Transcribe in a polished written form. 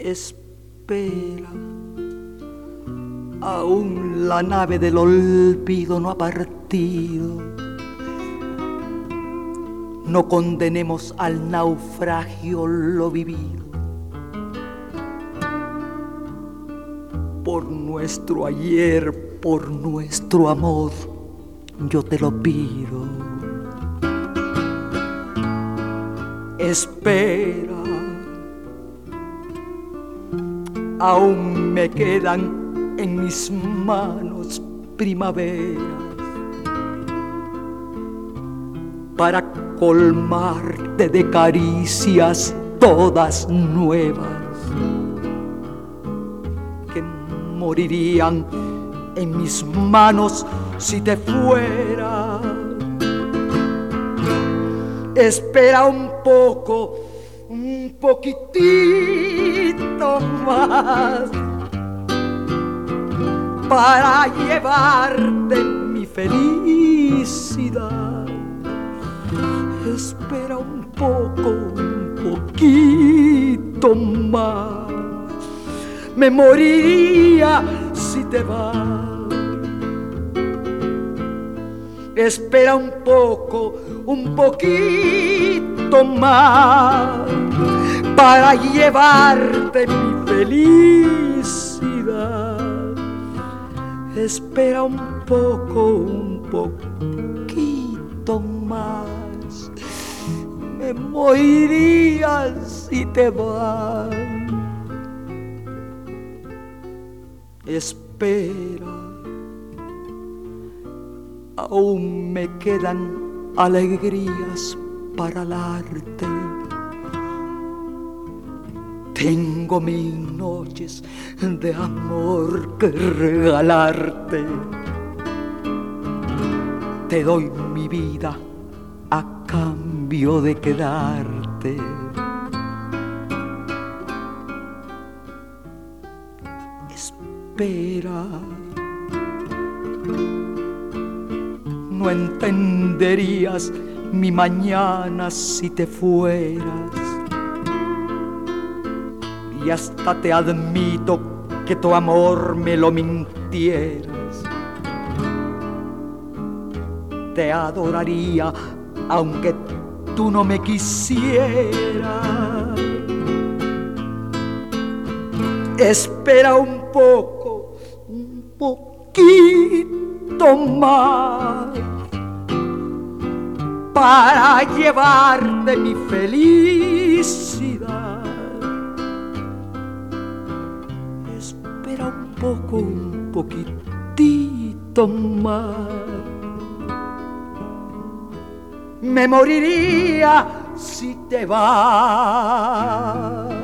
Espera, aún la nave del olvido no ha partido. No condenemos al naufragio lo vivido. Por nuestro ayer, por nuestro amor, yo te lo pido. Espera, aún me quedan en mis manos primaveras para colmarte de caricias todas nuevas que morirían en mis manos si te fuera. Espera un poco, un poquitito más para llevarte mi felicidad. Espera un poco, un poquito más. Me moriría si te vas. Espera un poco, un poquito más para llevarte mi felicidad. Espera un poco, un poquito más. Me moriría si te vas. Espera, aún me quedan alegrías para darte. Tengo 1000 noches de amor que regalarte. Te doy mi vida a cambio de quedarte. Espera, no entenderías mi mañana si te fueras. Y hasta te admito que tu amor me lo mintieras. Te adoraría aunque tú no me quisieras. Espera un poco, un poquito más para llevarte mi felicidad. Espera un poco, un poquitito más. Me moriría si te vas.